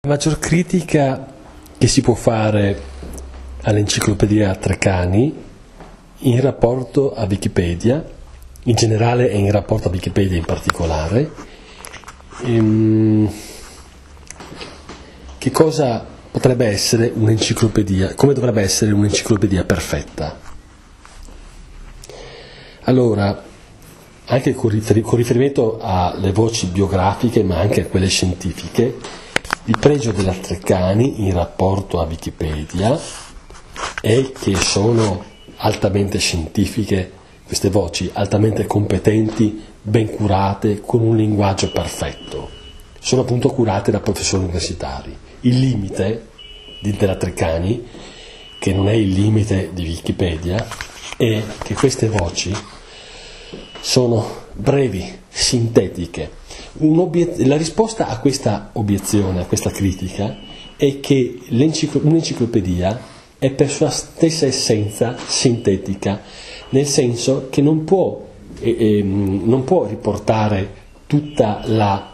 La maggior critica che si può fare all'enciclopedia Treccani in rapporto a Wikipedia, in generale e in rapporto a Wikipedia in particolare, che cosa potrebbe essere un'enciclopedia, come dovrebbe essere un'enciclopedia perfetta. Allora, anche con riferimento alle voci biografiche ma anche a quelle scientifiche, il pregio della Treccani in rapporto a Wikipedia è che sono altamente scientifiche queste voci, altamente competenti, ben curate, con un linguaggio perfetto. Sono appunto curate da professori universitari. Il limite della Treccani, che non è il limite di Wikipedia, è che queste voci sono brevi, sintetiche. La risposta a questa obiezione, a questa critica, è che un'enciclopedia è per sua stessa essenza sintetica, nel senso che non può riportare tutta la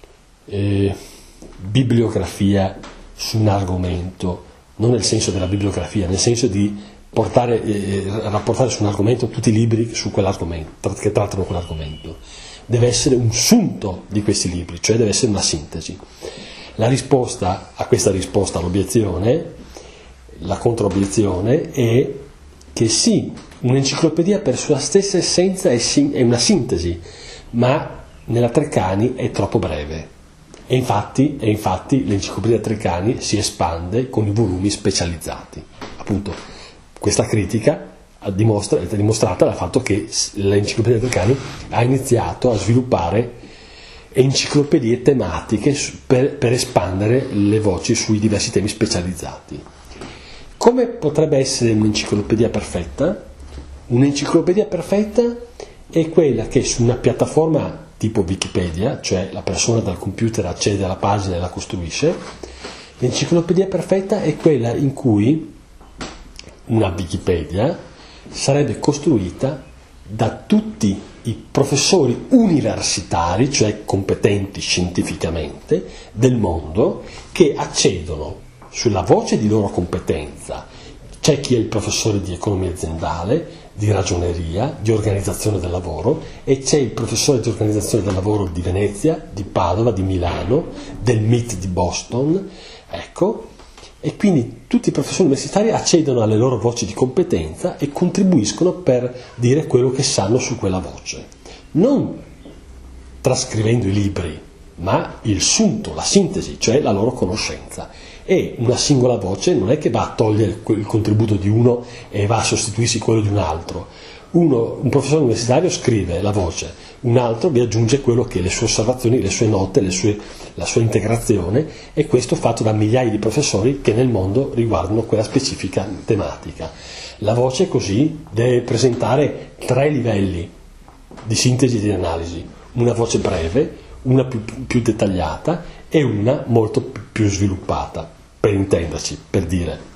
bibliografia su un argomento, non nel senso della bibliografia, nel senso di rapportare su un argomento tutti i libri su quell'argomento, che trattano quell'argomento. Deve essere un sunto di questi libri, cioè deve essere una sintesi. La risposta a questa risposta all'obiezione, la controobiezione, è che sì, un'enciclopedia per sua stessa essenza è una sintesi, ma nella Treccani è troppo breve. E infatti l'enciclopedia Treccani si espande con i volumi specializzati. Appunto, questa critica è dimostrata dal fatto che l'enciclopedia Treccani ha iniziato a sviluppare enciclopedie tematiche per espandere le voci sui diversi temi specializzati. Come potrebbe essere un'enciclopedia perfetta? Un'enciclopedia perfetta è quella che su una piattaforma tipo Wikipedia, cioè la persona dal computer accede alla pagina e la costruisce. L'enciclopedia perfetta è quella in cui una Wikipedia sarebbe costruita da tutti i professori universitari, cioè competenti scientificamente, del mondo, che accedono sulla voce di loro competenza. C'è chi è il professore di economia aziendale, di ragioneria, di organizzazione del lavoro, e c'è il professore di organizzazione del lavoro di Venezia, di Padova, di Milano, del MIT di Boston, ecco. E quindi tutti i professori universitari accedono alle loro voci di competenza e contribuiscono per dire quello che sanno su quella voce. Non trascrivendo i libri, ma il sunto, la sintesi, cioè la loro conoscenza. E una singola voce non è che va a togliere il contributo di uno e va a sostituirsi quello di un altro. Un professore universitario scrive la voce, un altro vi aggiunge quello che le sue osservazioni, le sue note, la sua integrazione, e questo fatto da migliaia di professori che nel mondo riguardano quella specifica tematica. La voce così deve presentare 3 livelli di sintesi e di analisi: una voce breve, una più dettagliata e una molto più sviluppata, per intenderci, per dire.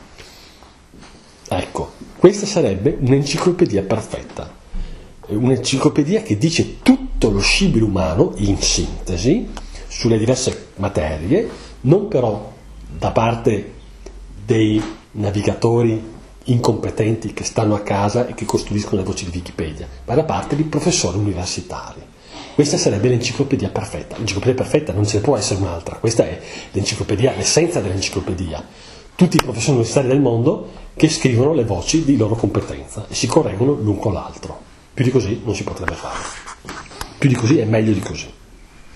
Ecco, questa sarebbe un'enciclopedia perfetta, un'enciclopedia che dice tutto lo scibile umano in sintesi sulle diverse materie, non però da parte dei navigatori incompetenti che stanno a casa e che costruiscono le voci di Wikipedia, ma da parte di professori universitari. Questa sarebbe l'enciclopedia perfetta. L'enciclopedia perfetta non ce ne può essere un'altra, questa è l'enciclopedia, l'essenza dell'enciclopedia. Tutti i professori universitari del mondo che scrivono le voci di loro competenza e si correggono l'un con l'altro. Più di così non si potrebbe fare. Più di così è meglio di così.